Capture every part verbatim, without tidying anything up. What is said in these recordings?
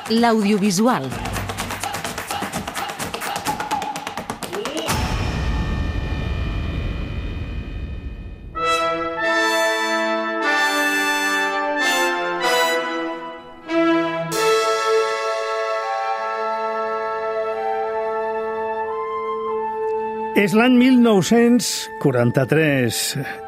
l'audiovisual. És l'any mil nou-cents quaranta-tres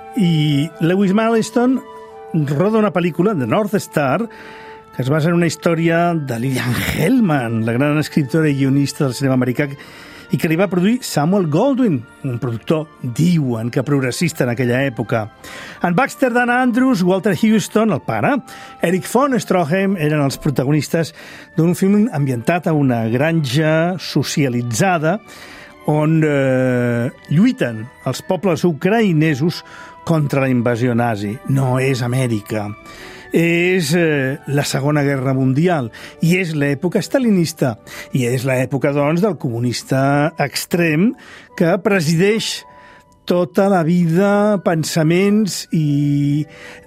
i Lewis Milestone roda una pel·lícula, The North Star, que es basa en una història de Lillian Hellman, la gran escriptora i guionista del cinema americà, i que li va produir Samuel Goldwyn, un productor, diuen, que progressista en aquella època. En Baxter, Dana Andrews, Walter Huston, el pare, Eric von Stroheim eren els protagonistes d'un film ambientat a una granja socialitzada on eh, lluiten els pobles ucraïnesos contra la invasió nazi. No és Amèrica. És eh, la Segona Guerra Mundial i és l'època stalinista i és l'època, doncs, del comunista extrem que presideix tota la vida, pensaments i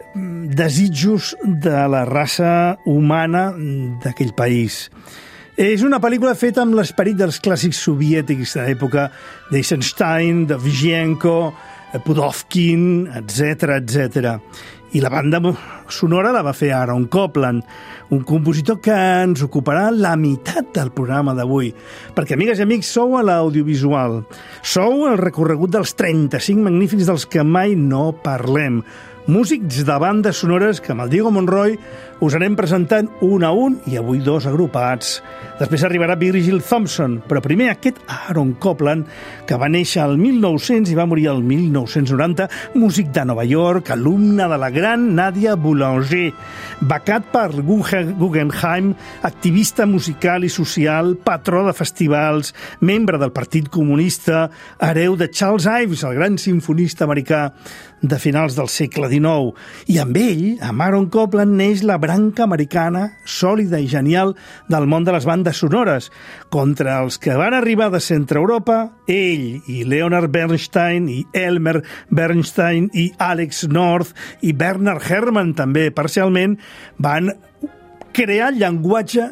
desitjos de la raça humana d'aquell país. És una pel·lícula feta amb l'esperit dels clàssics soviètics de l'època d'Eisenstein, de Vyshenko, Pudovkin, etcètera, etcètera. I la banda sonora la va fer Aaron Copland, un compositor que ens ocuparà la meitat del programa d'avui. Perquè, amigues i amics, sou a l'audiovisual. Sou el recorregut dels trenta-cinc magnífics dels que mai no parlem. Músics de bandes sonores que amb el Diego Monroy us anem presentant un a un i avui dos agrupats. Després arribarà Virgil Thompson, però primer aquest Aaron Copland, que va néixer al mil nou-cents i va morir al mil nou-cents noranta, músic de Nova York, alumne de la gran Nadia Boulanger, becat per Guggenheim, activista musical i social, patró de festivals, membre del Partit Comunista, hereu de Charles Ives, el gran simfonista americà de finals del segle dinou. I amb ell, amb Aaron Copland, neix la branca americana sòlida i genial del món de les bandes sonores. Contra els que van arribar de Centre-Europa, ell i Leonard Bernstein i Elmer Bernstein i Alex North i Bernard Herrmann també parcialment van crear llenguatge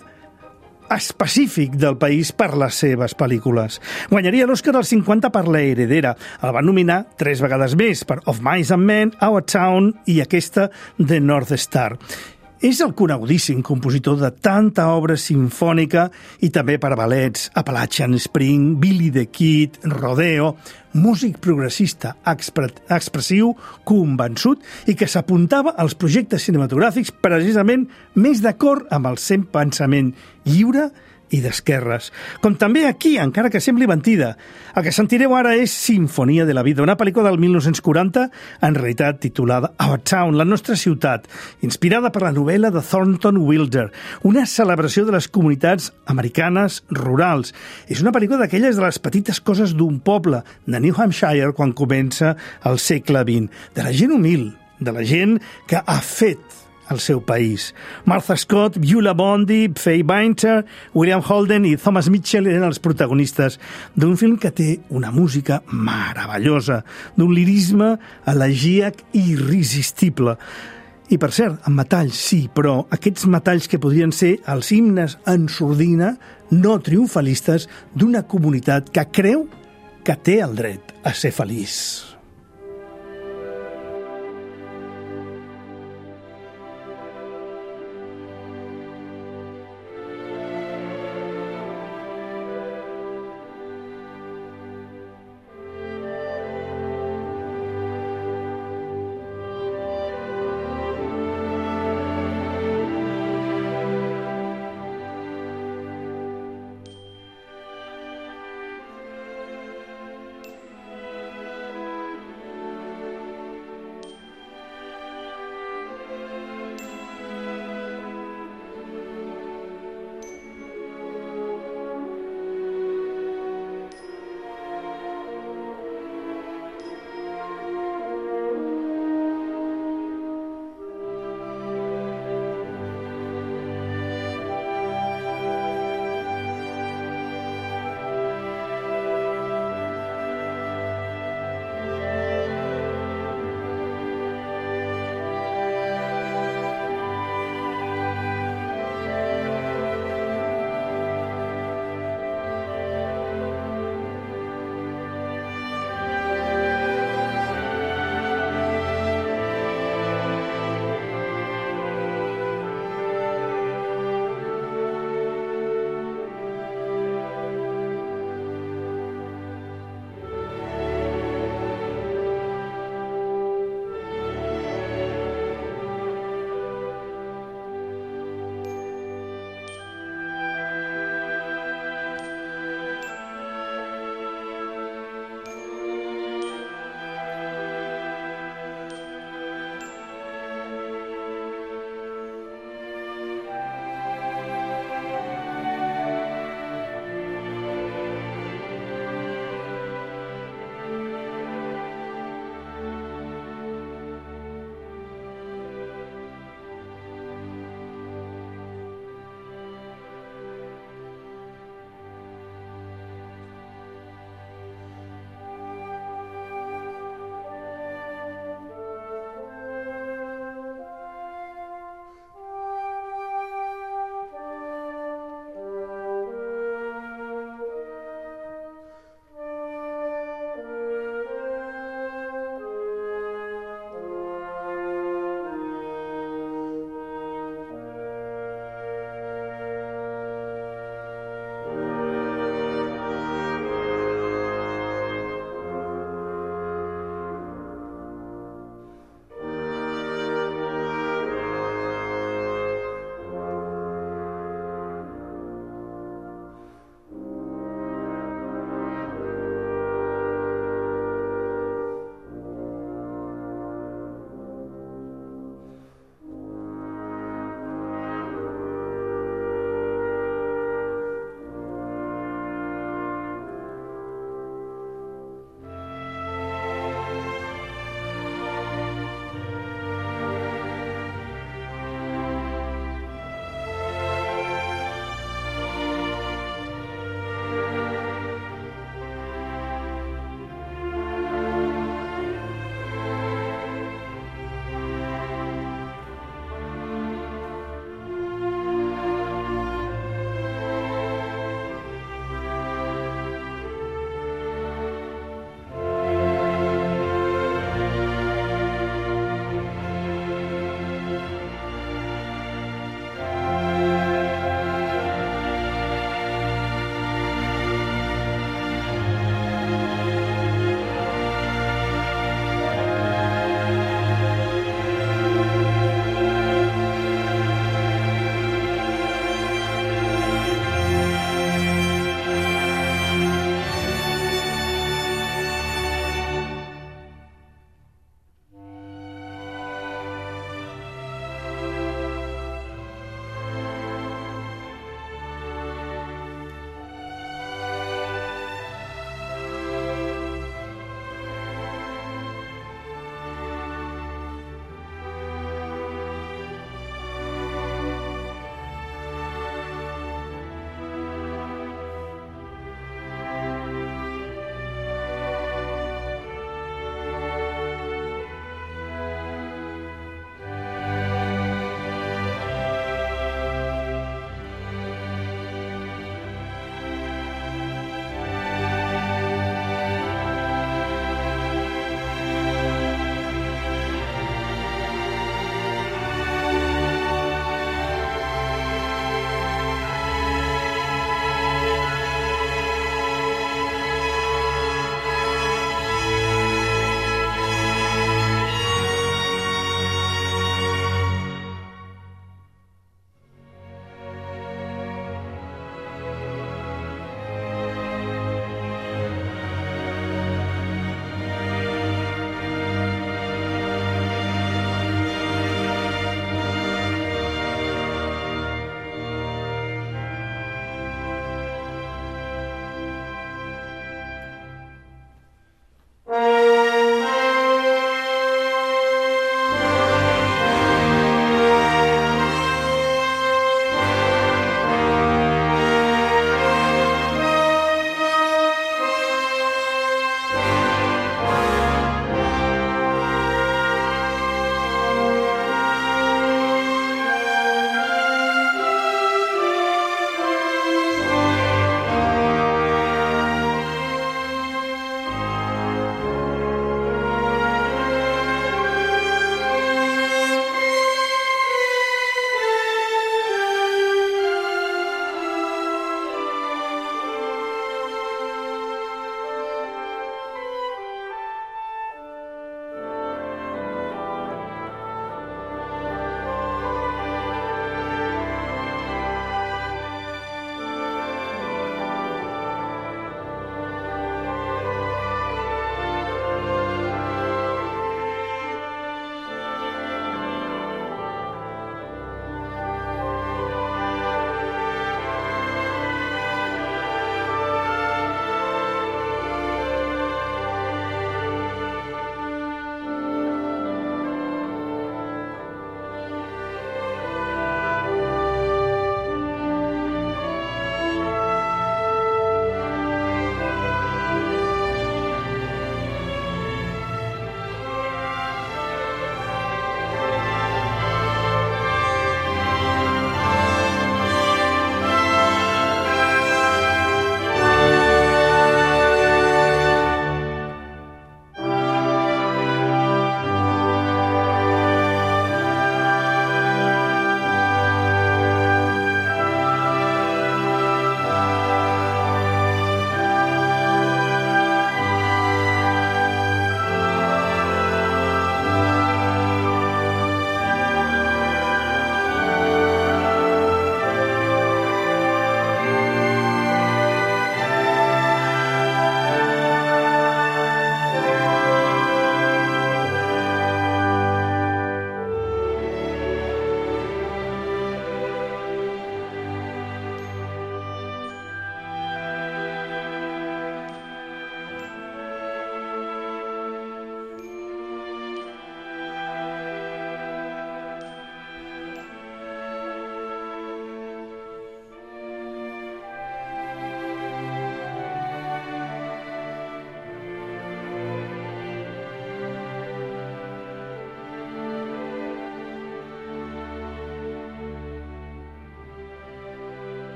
específic del país per les seves pel·lícules. Guanyaria l'Oscar als cinquanta per La Heredera. El van nominar tres vegades més per Of Mice and Men, Our Town i aquesta The North Star. És el conegudíssim compositor de tanta obra simfònica i també per ballets, Appalachian Spring, Billy the Kid, Rodeo, músic progressista, expressiu, convençut i que s'apuntava als projectes cinematogràfics precisament més d'acord amb el seu pensament lliure i d'esquerres. Com també aquí, encara que sembli mentida. El que sentireu ara és Sinfonia de la vida, una pel·lícula del mil nou-cents quaranta, en realitat titulada Our Town, la nostra ciutat, inspirada per la novel·la de Thornton Wilder, una celebració de les comunitats americanes rurals. És una pel·lícula d'aquelles de les petites coses d'un poble, de New Hampshire, quan comença el segle vint, de la gent humil, de la gent que ha fet al seu país. Martha Scott, Beulah Bondi, Faye Bainter, William Holden i Thomas Mitchell eren els protagonistes d'un film que té una música meravellosa, d'un lirisme elegíac i irresistible. I, per cert, en metalls, sí, però aquests metalls que podrien ser els himnes en sordina no triomfalistes d'una comunitat que creu que té el dret a ser feliç.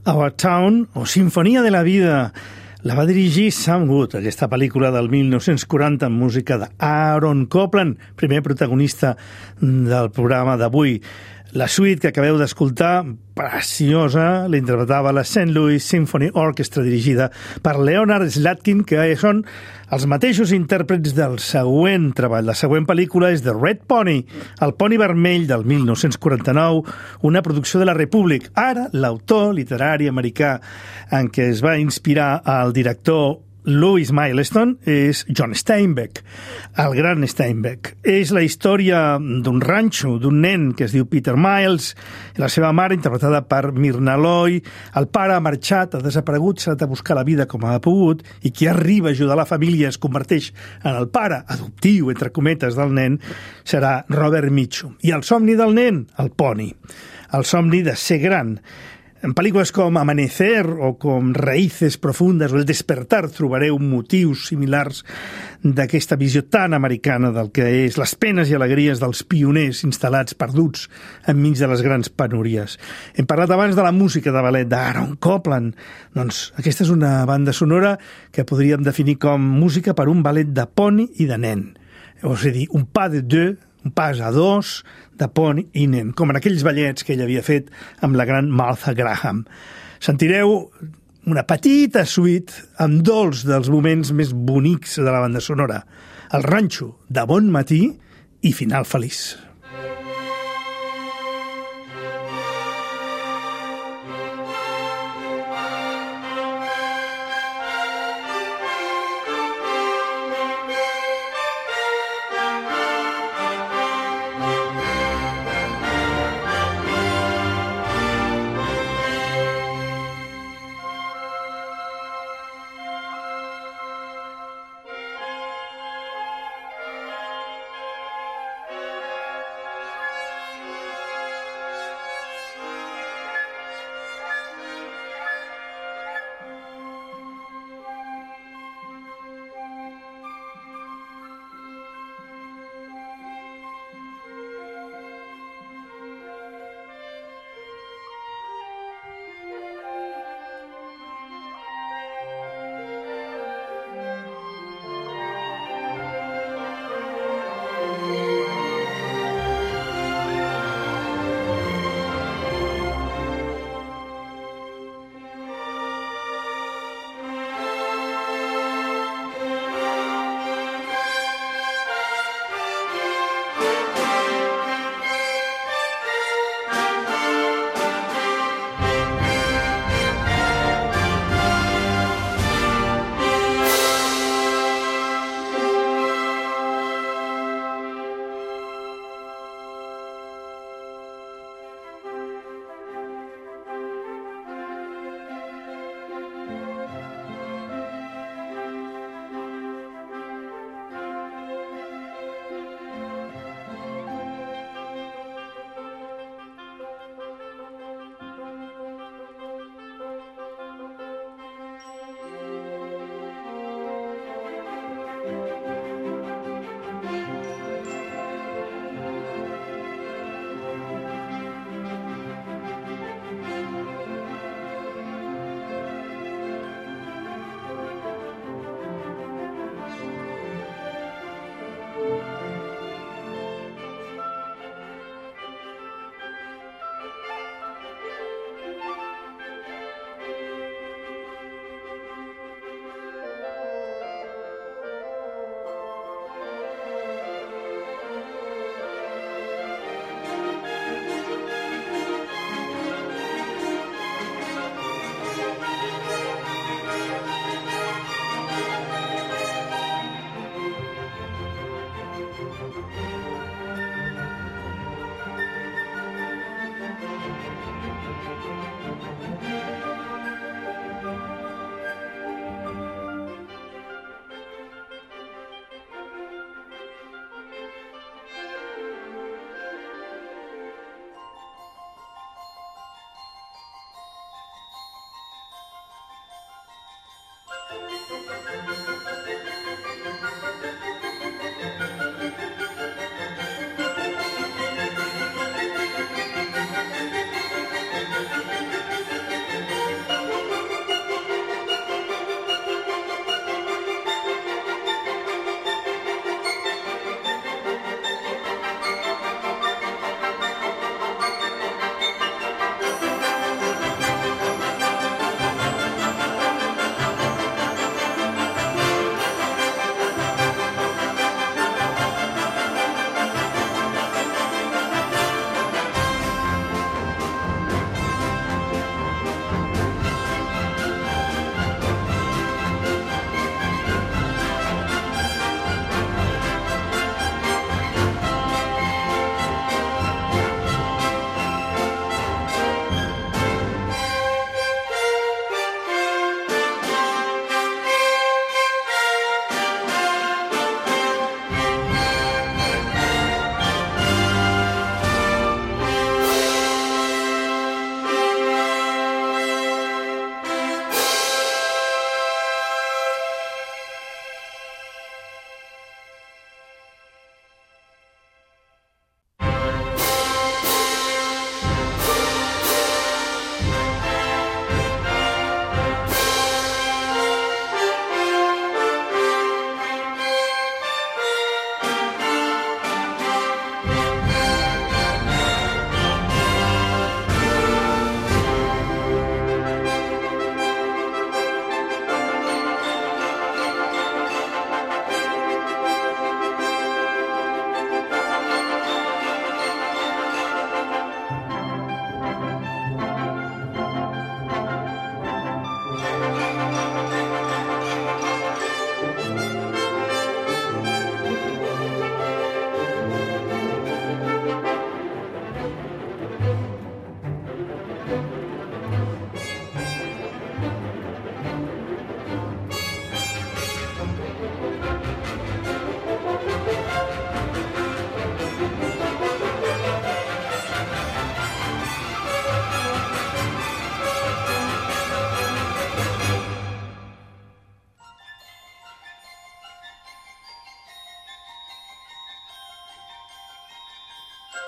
Our Town o Sinfonia de la Vida. La va dirigir Sam Wood, aquesta pel·lícula del mil nou-cents quaranta amb música d'Aaron Copland, primer protagonista del programa d'avui. La suite que acabeu d'escoltar, preciosa, l'interpretava la Saint Louis Symphony Orchestra dirigida per Leonard Slatkin, que són els mateixos intèrprets del següent treball. La següent pel·lícula és The Red Pony, el poni vermell del mil nou-cents quaranta-nou, una producció de la Republic. Ara, l'autor literari americà en què es va inspirar el director Louis Milestone és John Steinbeck, el gran Steinbeck. És la història d'un ranxo, d'un nen que es diu Peter Miles, la seva mare, interpretada per Myrna Loy. El pare ha marxat, ha desaparegut, s'ha anat a buscar la vida com ha pogut, i qui arriba a ajudar la família es converteix en el pare adoptiu, entre cometes, del nen, serà Robert Mitchum. I el somni del nen? El poni. El somni de ser gran. En pel·lícules com Amanecer o com Raíces Profundes o El Despertar trobareu motius similars d'aquesta visió tan americana del que és les penes i alegries dels pioners instal·lats perduts enmig de les grans penúries. Hem parlat abans de la música de ballet d'Aaron Copland. Doncs aquesta és una banda sonora que podríem definir com música per un ballet de poni i de nen. És a dir, un pas de deux, un pas a dos de poni i nen, com en aquells ballets que ell havia fet amb la gran Martha Graham. Sentireu una petita suite amb dos dels moments més bonics de la banda sonora. El ranxo de Bon matí i Final feliç.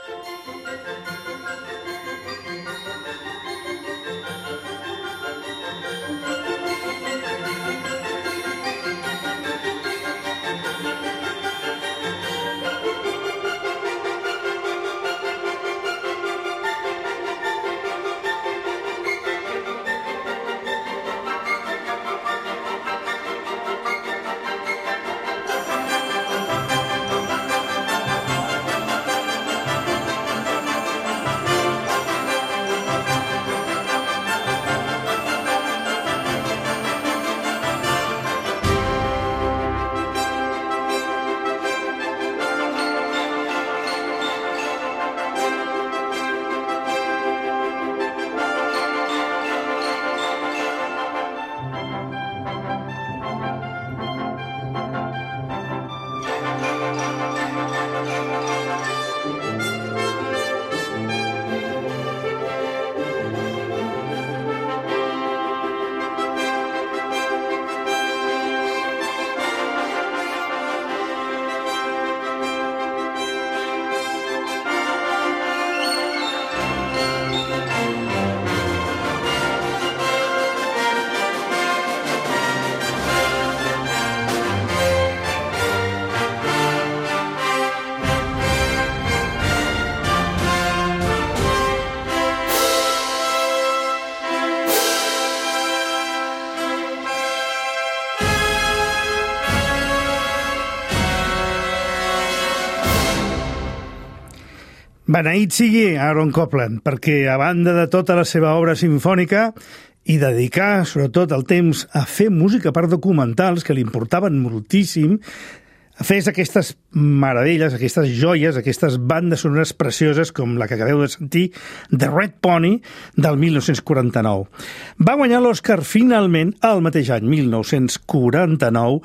Beneït sigui Aaron Copland, perquè a banda de tota la seva obra sinfònica i dedicar sobretot el temps a fer música per documentals que li importaven moltíssim, fes aquestes meravelles, aquestes joies, aquestes bandes sonores precioses com la que acabeu de sentir, The Red Pony, del mil nou-cents quaranta-nou. Va guanyar l'Oscar finalment el mateix any, mil nou-cents quaranta-nou,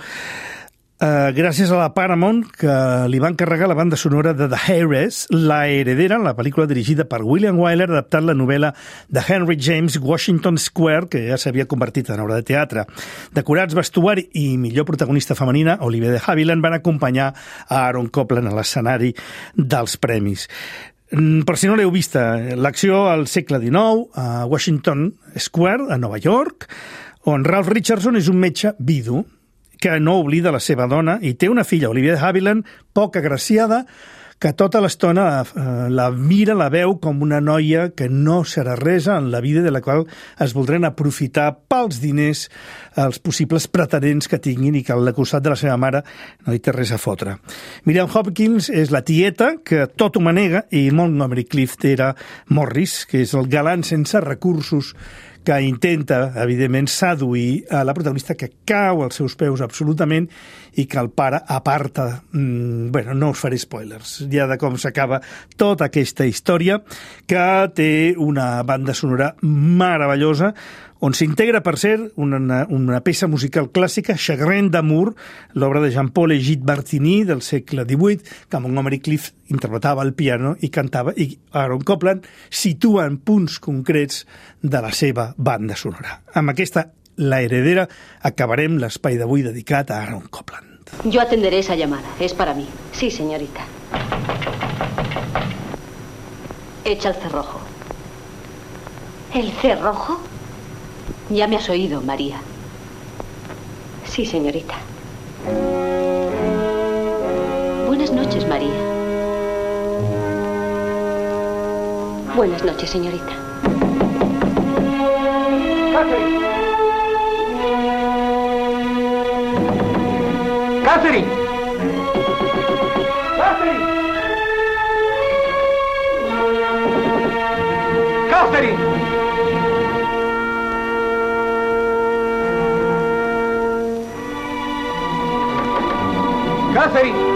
Uh, gràcies a la Paramount, que li va encarregar la banda sonora de The Heiress, La heredera, la pel·lícula dirigida per William Wyler, adaptant la novel·la de Henry James, Washington Square, que ja s'havia convertit en obra de teatre. Decorats, vestuari i millor protagonista femenina, Olivia de Havilland, van acompanyar a Aaron Copland a l'escenari dels premis. Per si no l'heu vista, l'acció al segle dinou, a Washington Square, a Nova York, on Ralph Richardson és un metge vidu que no oblida la seva dona i té una filla, Olivia de Havilland, poc agraciada, que tota l'estona eh, la mira, la veu com una noia que no serà res en la vida de la qual es voldran aprofitar pels diners els possibles pretenents que tinguin i que al costat de la seva mare no hi té res a fotre. Miriam Hopkins és la tieta que tot ho manega i Montgomery Clift era Morris, que és el galant sense recursos que intenta, evidentment, seduir a la protagonista, que cau als seus peus absolutament i que el pare aparta. Mm, bueno, no us faré spoilers, ja de com s'acaba tota aquesta història, que té una banda sonora meravellosa, on s'integra, per cert, una, una peça musical clàssica, Chagrin d'amour, l'obra de Jean-Paul Egide Martini del segle divuit, que Montgomery Clift interpretava al piano i cantava, i Aaron Copland situa en punts concrets de la seva banda sonora. Amb aquesta, La heredera, acabarem l'espai d'avui dedicat a Aaron Copland. Yo atenderé esa llamada, es para mí. Sí, señorita. Echa el cerrojo. ¿El cerrojo? Ya me has oído, María. Sí, señorita. Buenas noches, María. Buenas noches, señorita. ¡Catherine! ¡Catherine! ¡Catherine! ¡Catherine! ¡Catherine!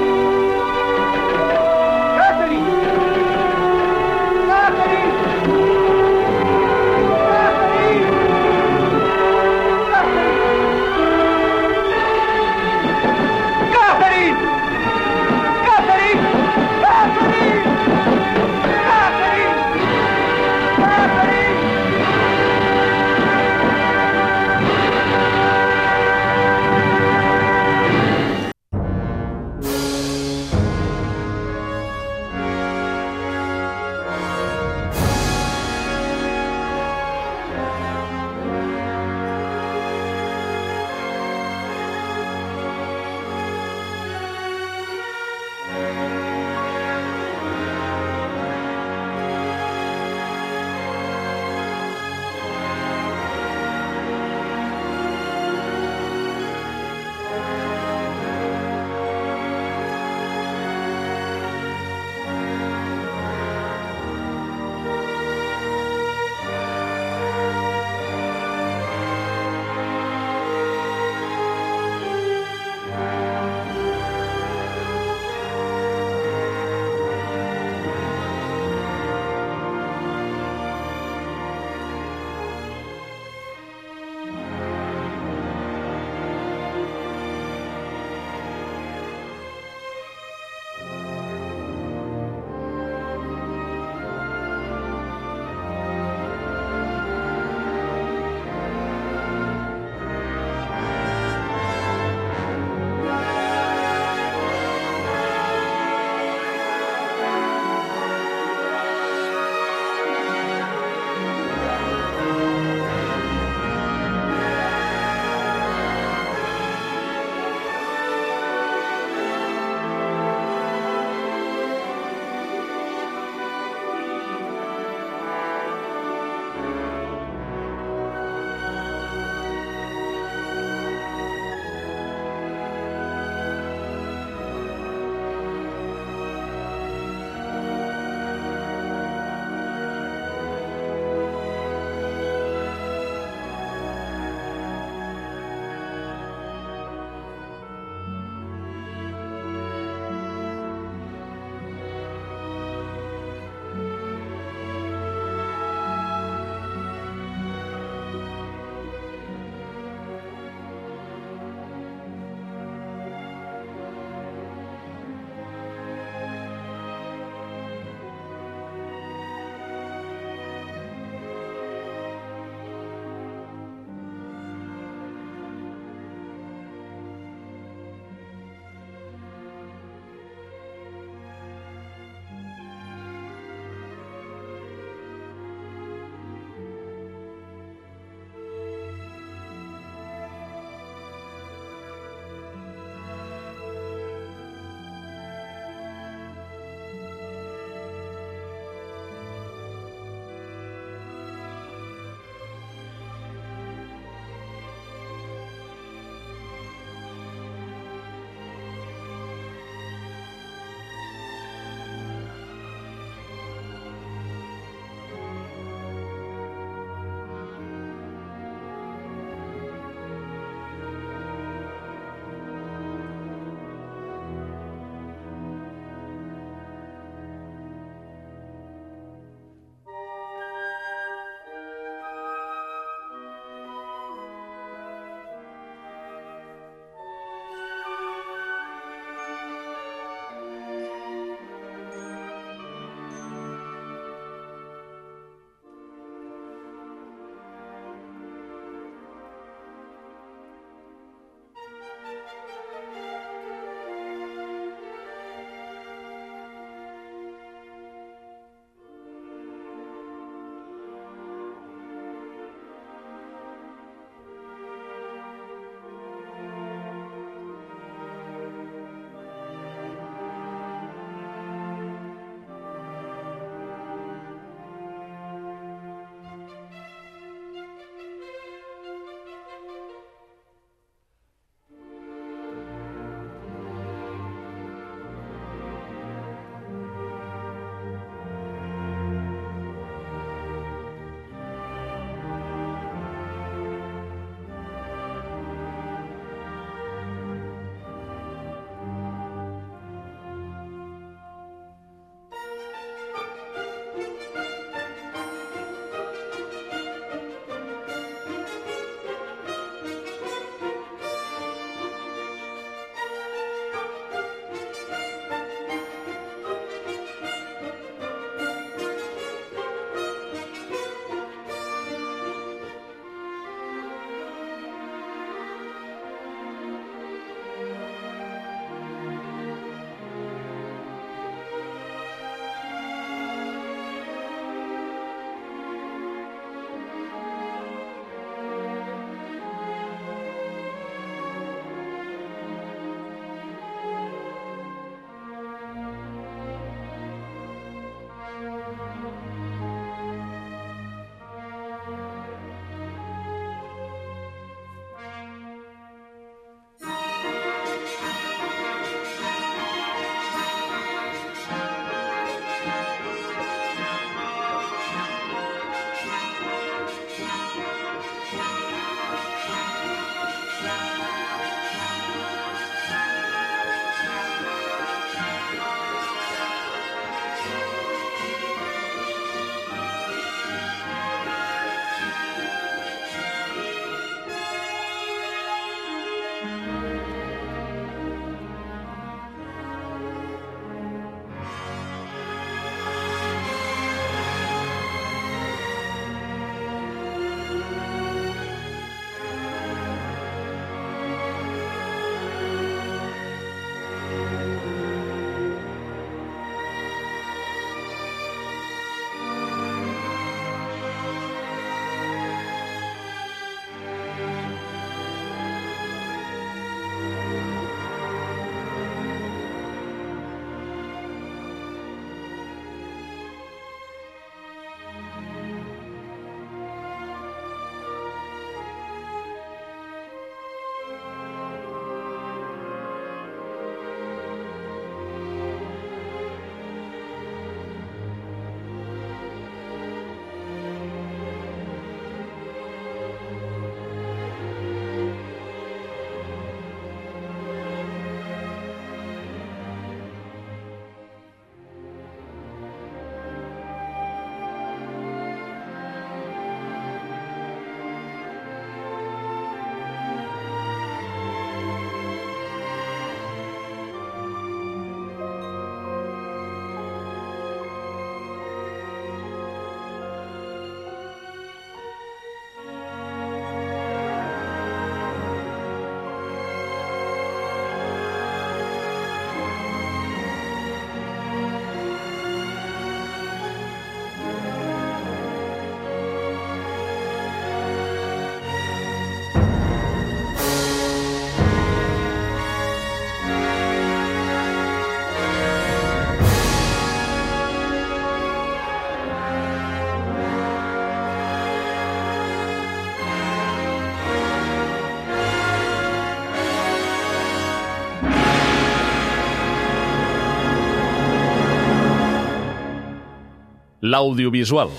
l'audiovisual.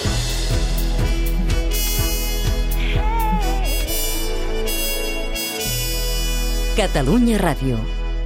Catalunya Ràdio.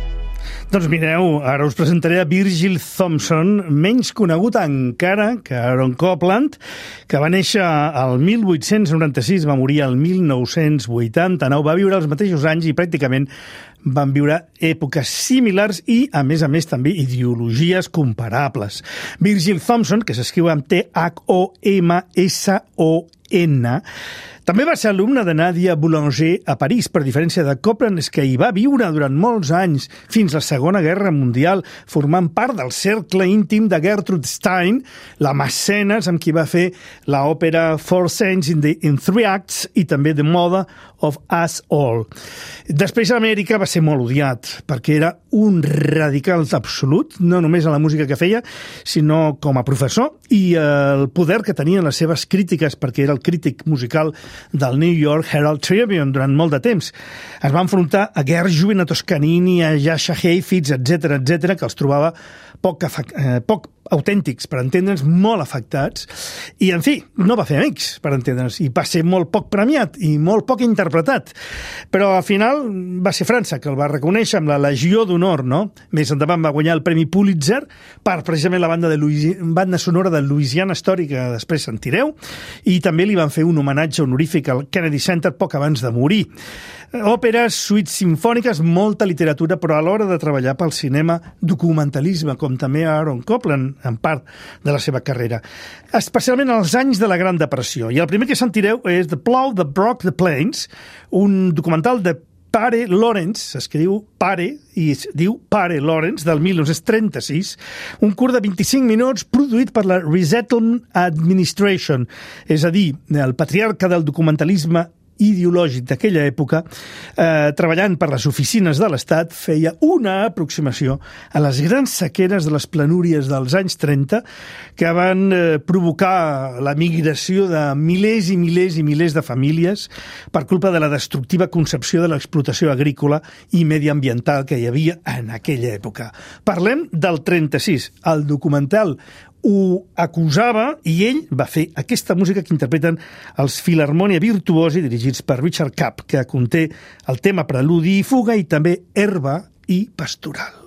Doncs mireu, ara us presentaré a Virgil Thomson, menys conegut encara que Aaron Copland, que va néixer al mil vuit-cents noranta-sis, va morir al mil nou-cents vuitanta-nou, va viure els mateixos anys i pràcticament van viure èpoques similars i, a més a més, també ideologies comparables. Virgil Thomson, que s'escriu amb T H O M S O N, també va ser alumne de Nadia Boulanger a París. Per diferència de Copland, és que hi va viure durant molts anys, fins la Segona Guerra Mundial, formant part del cercle íntim de Gertrude Stein, la mecenes amb qui va fer l'òpera Four Saints in, the, in Three Acts i també The Mother of Us All. Després a Amèrica va ser molt odiat, perquè era un radical absolut, no només a la música que feia, sinó com a professor, i el poder que tenien les seves crítiques, perquè era el crític musical del New York Herald Tribune durant molt de temps. Es va enfrontar a Gershwin, a Toscanini, a Jascha Heifetz, etcètera, etcètera, que els trobava poc, eh, poc autèntics, per entendre'ns, molt afectats, i, en fi, no va fer amics, per entendre'ns, i va ser molt poc premiat i molt poc interpretat. Però, al final, va ser França, que el va reconèixer amb la Legió d'Honor, no? Més endavant va guanyar el Premi Pulitzer per, precisament, la banda, de Louisi... banda sonora de Louisiana Story, que després sentireu, i també li van fer un homenatge honorífic al Kennedy Center poc abans de morir. Òperes, suites simfòniques, molta literatura, però a l'hora de treballar pel cinema, documentalisme, com també Aaron Copland, en part de la seva carrera, especialment als anys de la Gran Depressió. I el primer que sentireu és The Plow That Broke the Plains, un documental de Pare Lawrence, s'escriu Pare i es diu Pare Lawrence, del mil nou-cents trenta-sis, un curt de vint-i-cinc minuts produït per la Resettlement Administration, és a dir, el patriarca del documentalisme ideològic d'aquella època, eh, treballant per les oficines de l'Estat, feia una aproximació a les grans sequeres de les planúries dels anys trenta que van eh, provocar la migració de milers i milers i milers de famílies per culpa de la destructiva concepció de l'explotació agrícola i mediambiental que hi havia en aquella època. Parlem del trenta-sis. El documental ho acusava i ell va fer aquesta música que interpreten els Filharmonia Virtuosi, dirigits per Richard Kapp, que conté el tema Preludi i Fuga i també Herba i Pastoral.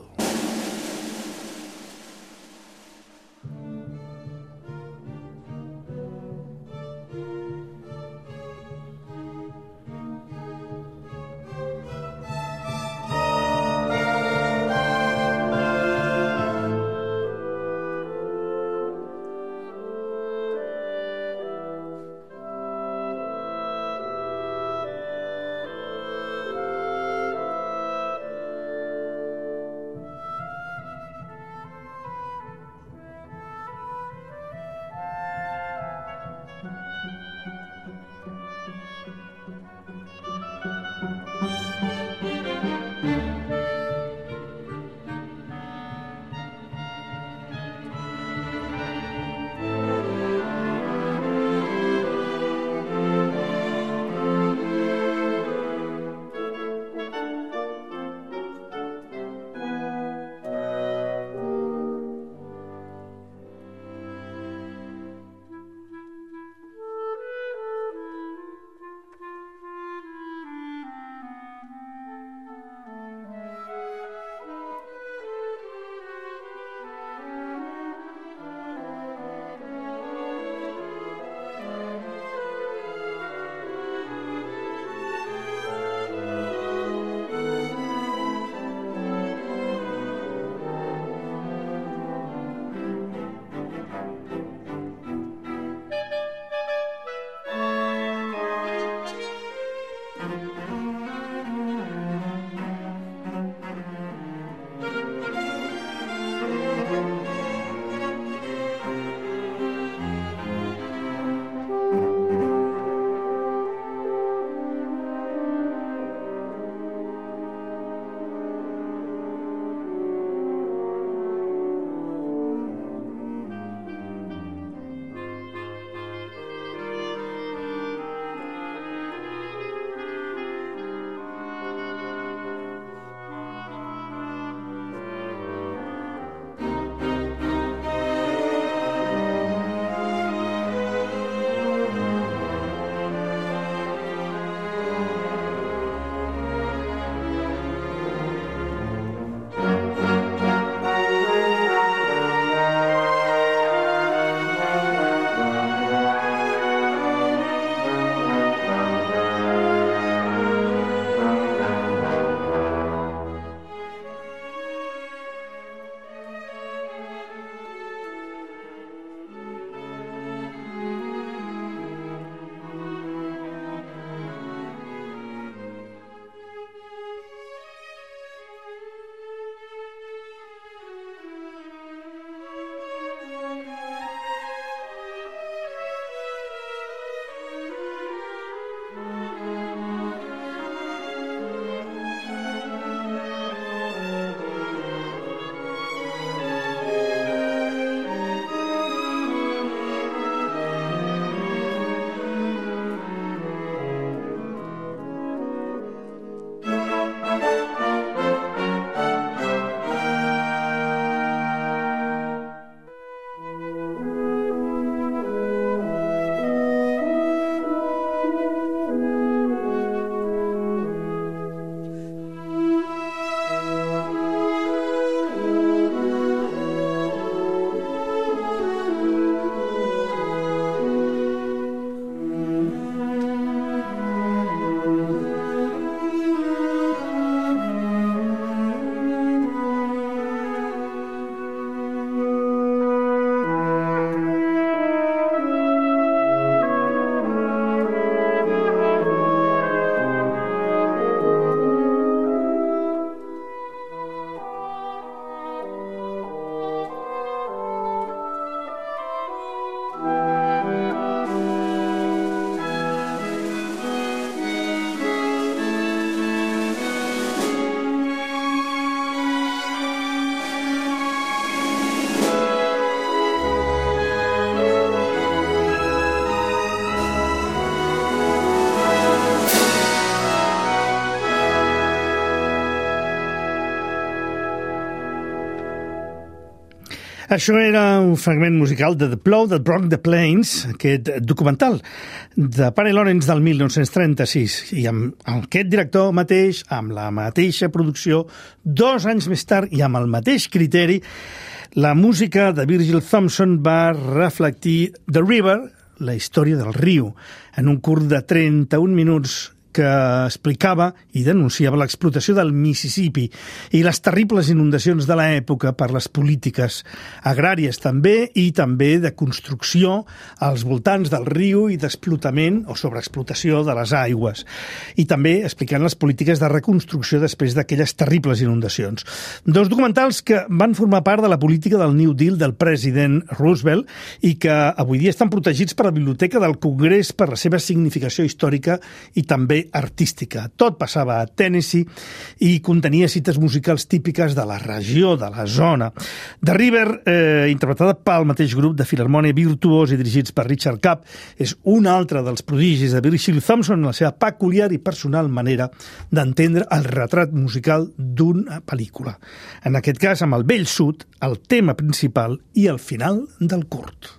Això era un fragment musical de The Plow That Broke the Plains, aquest documental de Parry Lawrence del mil nou-cents trenta-sis. I amb aquest director mateix, amb la mateixa producció, dos anys més tard i amb el mateix criteri, la música de Virgil Thomson va reflectir The River, la història del riu, en un curt de trenta-un minuts que explicava i denunciava l'explotació del Mississippi i les terribles inundacions de l'època per les polítiques agràries també i també de construcció als voltants del riu i d'explotament o sobreexplotació de les aigües. I també explicant les polítiques de reconstrucció després d'aquelles terribles inundacions. Dos documentals que van formar part de la política del New Deal del president Roosevelt i que avui dia estan protegits per la Biblioteca del Congrés per la seva significació històrica i també artística. Tot passava a Tennessee i contenia cites musicals típiques de la regió, de la zona. The River, eh, interpretada pel mateix grup de Filharmònia Virtuós i dirigits per Richard Kapp, és un altre dels prodigis de Virgil Thomson en la seva peculiar i personal manera d'entendre el retrat musical d'una pel·lícula. En aquest cas, amb el Vell Sud, el tema principal i el final del curt.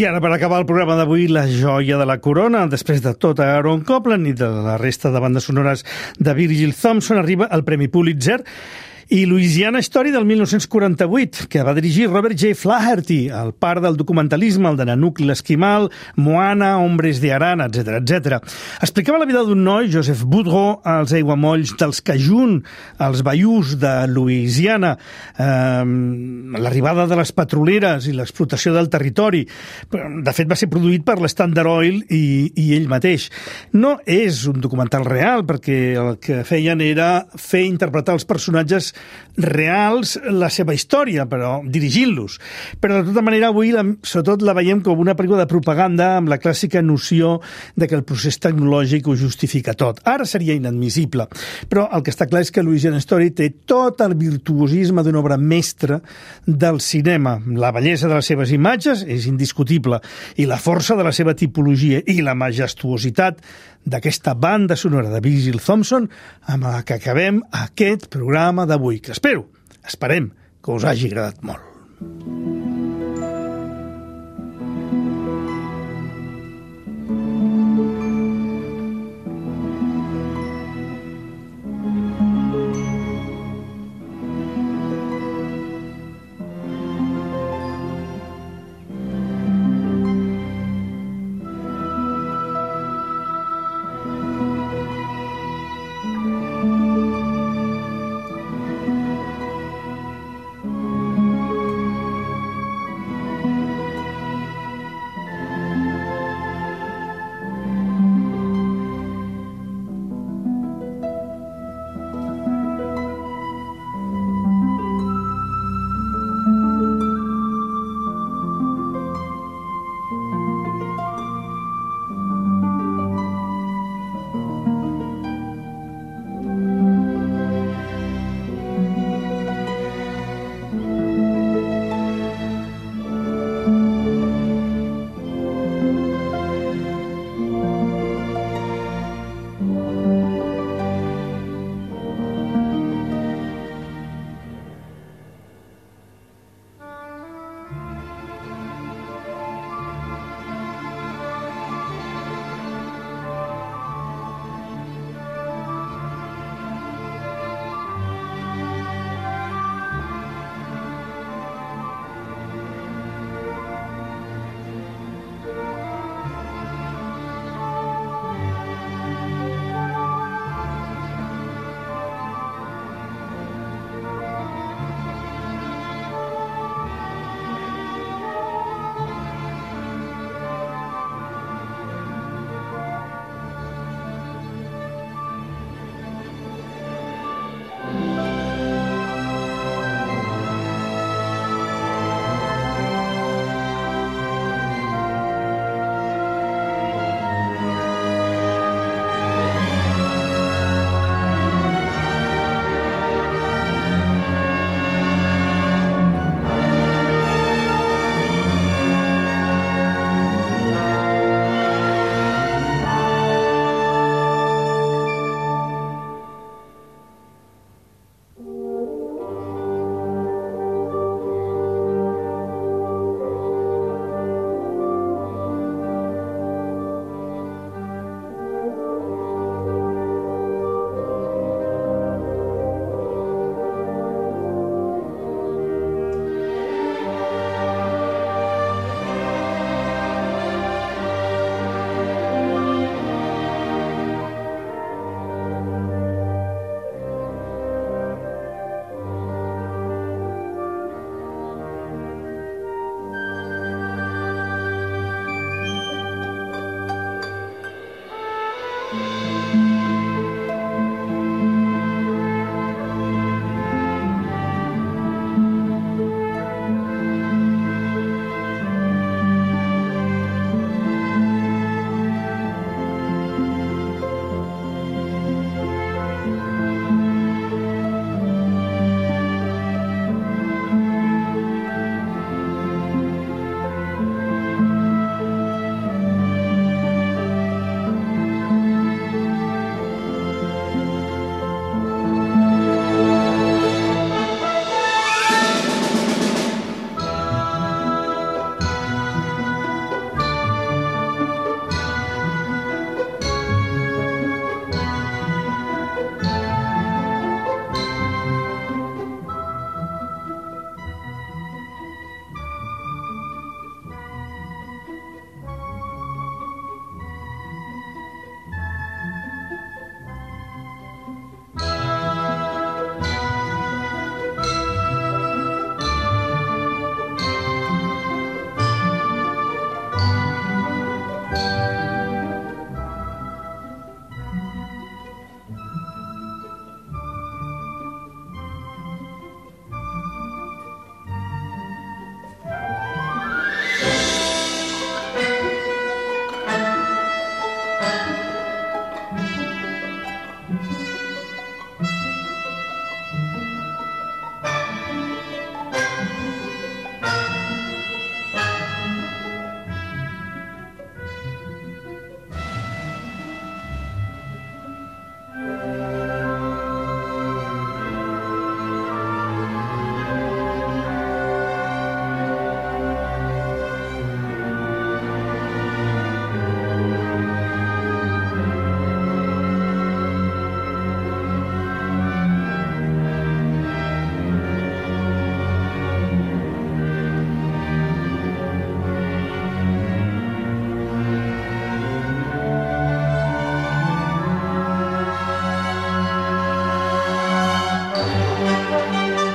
I ara, per acabar el programa d'avui, la joia de la corona, després de tot Aaron Copland i de la resta de bandes sonores de Virgil Thomson, arriba el Premi Pulitzer i Louisiana Story del mil nou-cents quaranta-vuit, que va dirigir Robert J. Flaherty, el pare del documentalisme, el de Nanook l'Esquimal, Moana, Hombres de Arana, etcètera, etcètera. Explicava la vida d'un noi, Joseph Boudreau, als aiguamolls dels Cajun, als Bayous de Louisiana, eh, l'arribada de les petroleres i l'explotació del territori. De fet, va ser produït per l'Standard Oil i, i ell mateix. No és un documental real, perquè el que feien era fer interpretar els personatges reals la seva història, però dirigint-los. Però de tota manera avui la, sobretot la veiem com una pel·lícula de propaganda amb la clàssica noció de que el procés tecnològic ho justifica tot. Ara seria inadmissible, però el que està clar és que Louisiana Story té tot el virtuosisme d'una obra mestra del cinema. La bellesa de les seves imatges és indiscutible i la força de la seva tipologia i la majestuositat d'aquesta banda sonora de Virgil Thomson amb la que acabem aquest programa d'avui, que espero, esperem que us hagi agradat molt.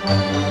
Adéu.